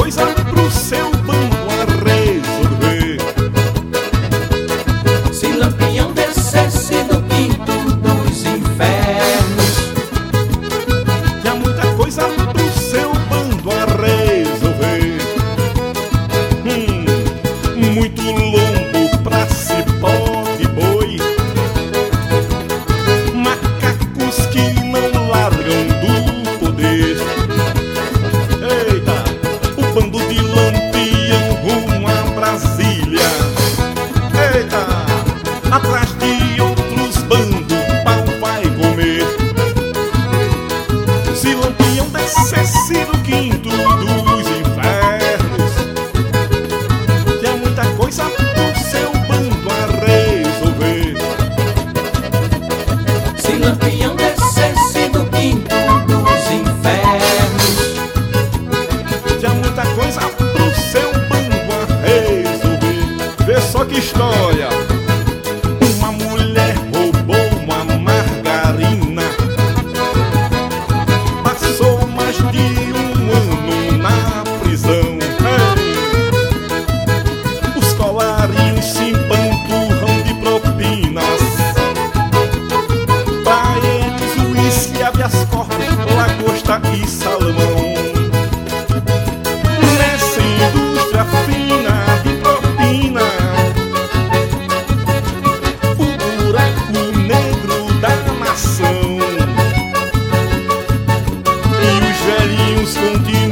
coisa pro seu bando a resolver. Se Lampião descesse do quinto dos infernos, Tinha muita coisa pro seu bando a resolver. Muito lombo pra cipó de boi, macacos que não largam do poder. Eita, o bando de Lampião rumo a Brasília. Eita, atrás de outros bandos, pau vai comer. Se Lampião descesse do quinto dos infernos, tinha muita coisa pro seu bando a resolver. se Lampião descesse do quinto dos infernos, Tinha muita coisa pro seu bando a resolver. Vê só que história. Uma mulher roubou uma margarina, passou mais de 1 ano na prisão. Ei! Os colarinhos se empanturram de propinas, pra eles o uísque, habeas corpus, lagosta e salmão. Nessa indústria fina de propina, o buraco negro da nação. E os velhinhos continuam